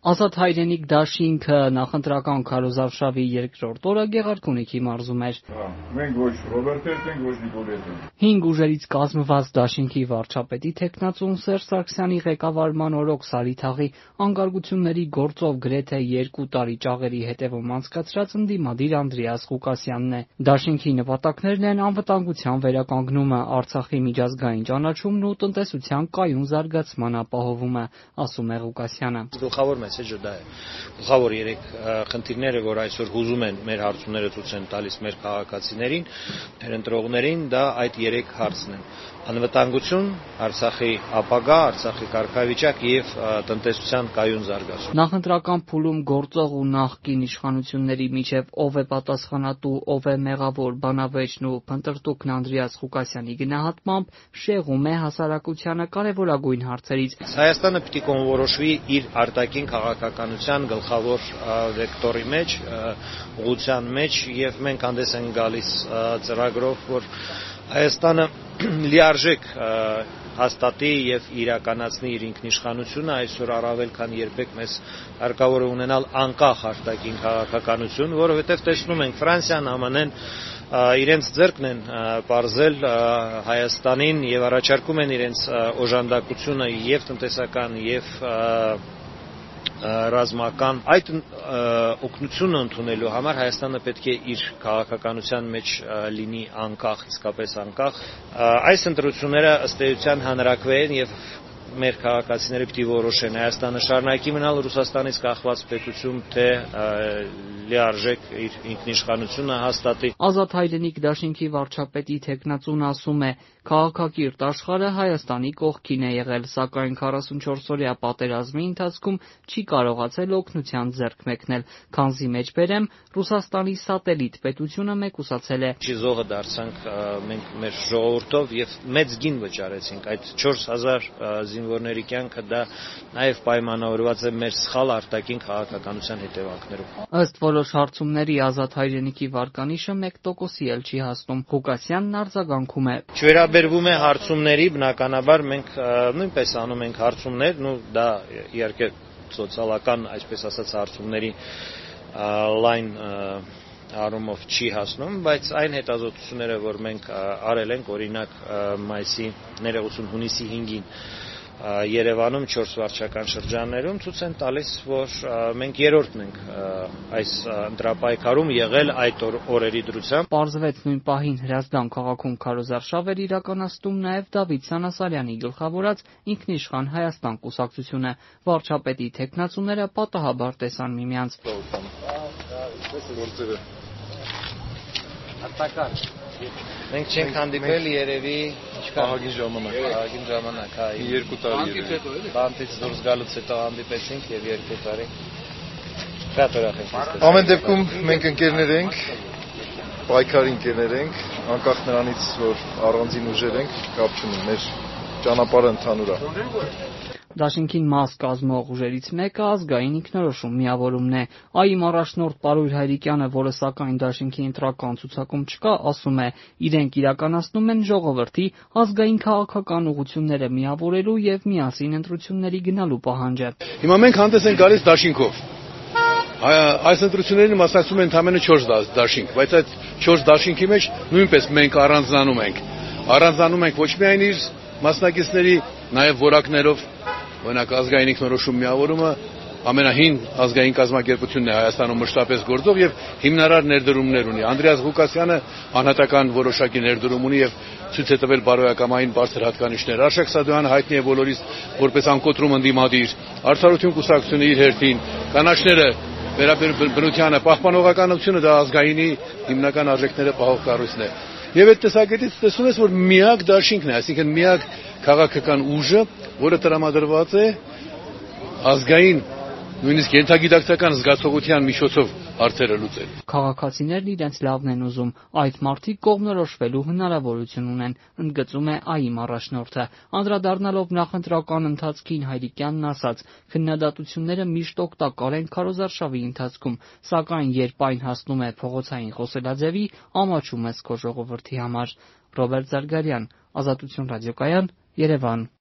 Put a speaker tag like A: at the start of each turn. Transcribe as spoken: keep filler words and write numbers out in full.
A: Ազատ հայրենիք դաշինքը նախընտրական քարոզարշավի երկրորդ օրը Գեղարքունիքի մարզում էր։
B: Մենք ոչ Ռոբերտ ենք, ոչ Նիկոլետ ենք։
A: Հինգ ուժերից կազմված դաշինքի վարչապետի թեկնածուն Սերժ Սարգսյանի ղեկավարման օրոք Սարիթաղի անկարգությունների գործով գրեթե երկու տարի ճաղերի հետևում անցկացրած ընդդիմադիր Անդրեաս Ղուկասյանն է։ Դաշինքի նպատակներն են անվտանգության վերականգնումը, Արցախի միջազգային ճանաչումն ու տնտեսության կայուն զարգացման ապահովումը, ասում է Ղուկասյանը։
C: Գլխավոր մեսեջը դա է։ Գլխավոր երեք խնդիրները, որ այսօր հուզում են մեր հարցումները ցույց են տալիս մեր քաղաքացիներին, մեր ընտրողներին, դա այդ երեք հարցն են։ Անվտանգություն, Արցախի ապագա, Արցախի կարգավիճակ եւ տնտեսության կայուն զարգացում։
A: Նախընտրական փուլում գործող ու նախկին իշխանությունների միջև ով է պատասխանատու, ով է մեղավոր, բանավեճն ու փնտրտուքն Անդրեաս Ղուկասյանի գնահատմամբ շեղում է հասարակությանը կարևորագույն հարցերից։
C: Հայաստանը պիտի կոնորոշվի իր արտաքին քաղաքականության գլխավոր վեկտորի մեջ, ուղղության մեջ եւ մենք հանդես ենք գալիս ծրագրով, որ Հայաստանը լիարժեք հաստատի եւ իրականացնի իր ինքնիշխանությունը, այսօր առավել քան երբեք մեզ հարկավոր է ունենալ անկախ արտաքին քաղաքականություն, որովհետեւ տեսնում ենք Ֆրանսիան, ԱՄՆ -ն իրենց ձեռքն են պարզել Հայաստանին եւ առաջարկում են իրենց օժանդակությունը եւ տնտեսական եւ ռազմական այդ օգնությունը ընդունելու համար Հայաստանը պետք է իր քաղաքականության մեջ լինի անկախ, իսկապես անկախ։ Այս ընտրությունները ըստ էության հանրակրվեն եւ մեր քաղաքացիները պիտի որոշեն Հայաստանը շարունակի մնալ Ռուսաստանից կախված պետություն, թե լիարժեք իր ինքնիշխանությունը հաստատի։
A: Ազատ հայրենիք դաշինքի վարչապետի թեկնածուն ասում է, քաղաքակիրթ աշխարհը Հայաստանի կողքին է եղել, սակայն քառասունչորսօրյա պատերազմի ընթացքում չի կարողացել օգնության ձեռք մեկնել, քանզի մեջբերեմ Ռուսաստանի սատելիտ պետությունը մեկուսացել է։
C: Զոհը դարձանք մենք մեր ժողովրդով եւ մեծ գին վճարեցինք այդ չորս հազար զինվորների կյանքը, դա նաեւ պայմանավորված է մեր սխալ արտաքին քաղաքականության հետևանքներով։
A: Ըստ որոշ հարցումների Ազատ հայրենիքի վարկանիշը մեկ տոկոսի էլ չի հասնում։ Ղուկասյանն արձագանքում է.
C: Չվերաբերվում է հարցումների, բնականաբար մենք նույնպես անում ենք հարցումներ, նու դա իհարկե սոցիալական, այսպես ասած, հարցումների լայն առումով չի հասնում, բայց այն հետազոտությունները, որ մենք արել ենք, օրինակ մայիսի ներողություն հունիսի հինգին Երևանում չորս վարչական շրջաններում ցույց են տալիս, որ մենք երրորդն ենք այս ընտրապայքարում եղել այդ օրերի դրությամբ։
A: Պարզվեց նույն պահին Հրազդան քաղաքում քարոզարշավ էր իրականացնում նաև Դավիթ Սանասարյանի գլխավորած ինքնիշխան Հայաստան կուսակցությունը։ Վարչապետի թեկնածուները պատահաբար տեսան միմյանց։
C: Մենք չենք հանդիպել երևի
B: Ահագին ժամանակ։
C: Ահագին ժամանակ, հա։
B: Երկու տարի։
C: Բանտից դուրս գալուց հետո հանդիպեցինք եւ երկու տարի։ Շատ ուրախ ենք։
B: Ամեն դեպքում մենք ընկերներ ենք, պայքարի ընկերներ ենք, անկախ նրանից, որ առանձին ուժեր ենք, կապ չունի, մեր ճանապարհը ընդհանուր է։
A: Դաշինքին մաս կազմող ուժերից մեկը ազգային ինքնորոշում միավորումն է։ ԱԻ-ի առաջնորդ Պարույր Հայրիկյանը, որը սակայն դաշինքի ընտրական ցուցակում չկա, ասում է, իրենք իրականացնում են ժողովրդի ազգային քաղաքական ուղղությունները միավորելու եւ միասին ընտրությունների գնալու պահանջը։
D: Հիմա մենք հանդես ենք գալիս դաշինքով։ Այս ընտրություններին մասնակցում են ընդամենը չորս դաշինք, բայց այդ չորս դաշինքի մեջ նույնպես մենք առանձնանում ենք։ Առանձնանում ենք ոչ միայն իր մասնակիցների, նաեւ որակներով։ Օրինակ ազգային ինքնորոշում միավորումը ամենահին ազգային կազմակերպությունն է Հայաստանում մշտապես գործող եւ հիմնարար ներդրումներ ունի։ Անդրեաս Ղուկասյանը անհատական որոշակի ներդրում ունի եւ ցույց է տվել բարոյակամային բարձր հատկանիշներ։ Արշակ Սադոյանը հայտնի է բոլորիս որպես անկոտրում ընդդիմադիր, Արդարություն կուսակցությունը իր հերթին, կանաչները վերաբերբնությանը, պահպանողականությունը դա ազգայինի հիմնական արժեքները պահող կառույցն է։ Եվ այդ տեսակետից տեսնում ես, որ միակ դաշինքն է, այսինքն միակ քաղաքական ուժը, որը տրամադրված է ազգային, նույնիսկ ենթագիտակցական զգացողության միջոցով հարցերը լուծել։
A: Քաղաքացիներն իրենց լավն են ուզում, այդ մարդիկ կողմնորոշվելու հնարավորություն ունեն, ընդգծում է ԱԻ-ի առաջնորդը։ Անդրադառնալով նախընտրական ընթացքին Հայրիկյանն ասաց, քննադատությունները միշտ օգտակար են քարոզարշավի ընթացքում, սակայն երբ այն հասնում է փողոցային խոսելաձևի, ամաչում ես քո ժողովրդի համար։ Ռոբերտ Զարգարյան, Ազատություն ռադիոկայան, Երևան։